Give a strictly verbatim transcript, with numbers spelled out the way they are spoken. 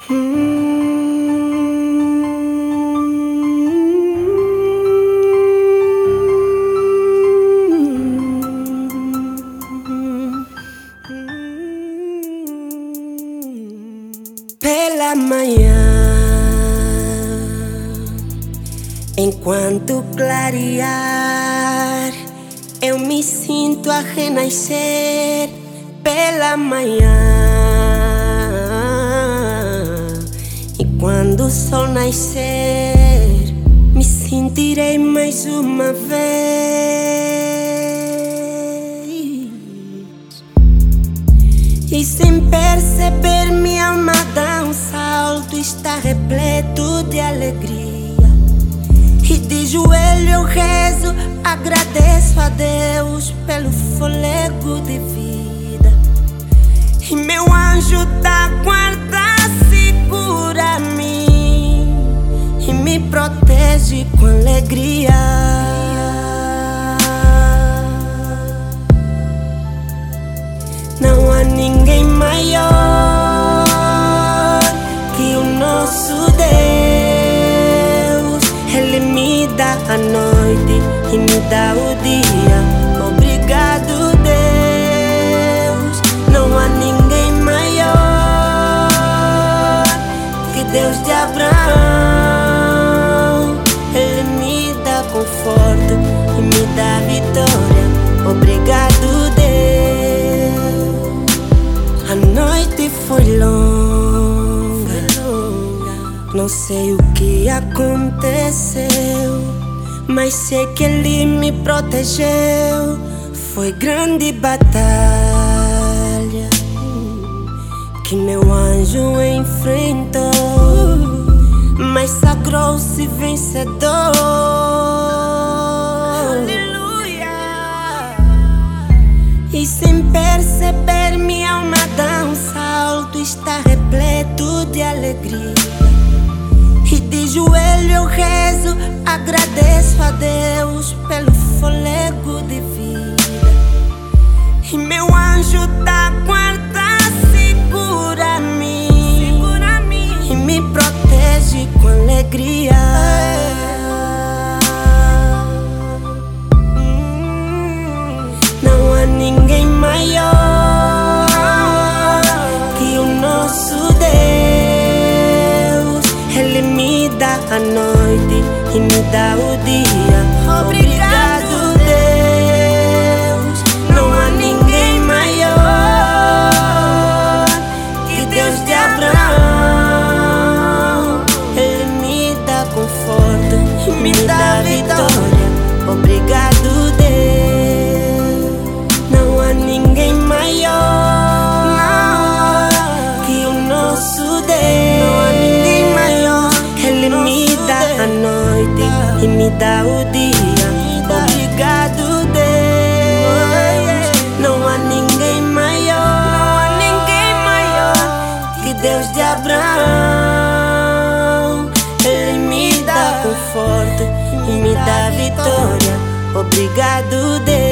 Pela manhã, enquanto clarear, eu me sinto a renascer. Pela manhã, e quando o sol nascer, me sentirei mais uma vez. E sem perceber, minha alma dança alto, está repleto de alegria. E de joelho eu rezo, agradeço a Deus pelo fôlego de vida. E meu anjo da guarda segura-me e me protege com alegria. Não há ninguém maior que o nosso Deus. Ele me dá a noite e me dá o dia. Obrigado, Deus. Não há ninguém maior que Deus de Abraão. Ele me dá conforto e me dá vitória. Obrigado, Deus. A noite foi longa, não sei o que aconteceu, mas sei que Ele me protegeu. Foi grande batalha que meu anjo enfrentou, mas sagrou-se vencedor. E sem perceber, minha alma dança alto, está repleto de alegria. E de joelho eu rezo, agradeço a Deus pelo fôlego de vida. E meu anjo da guarda segura-me, segura-me e me protege com alegria. Ninguém maior que o nosso Deus. Ele me dá a noite e me dá o dia. Obrigado, Deus. Não há ninguém maior que Deus de Abraão. Ele me dá conforto e me dá vitória. Obrigado, Deus. Ninguém maior que o nosso Deus. Não há ninguém maior. Ele me dá a noite e me dá o dia. Obrigado, Deus. Não há ninguém maior, não há ninguém maior que Deus de Abraão. Ele me dá conforto e me dá vitória. Obrigado, Deus.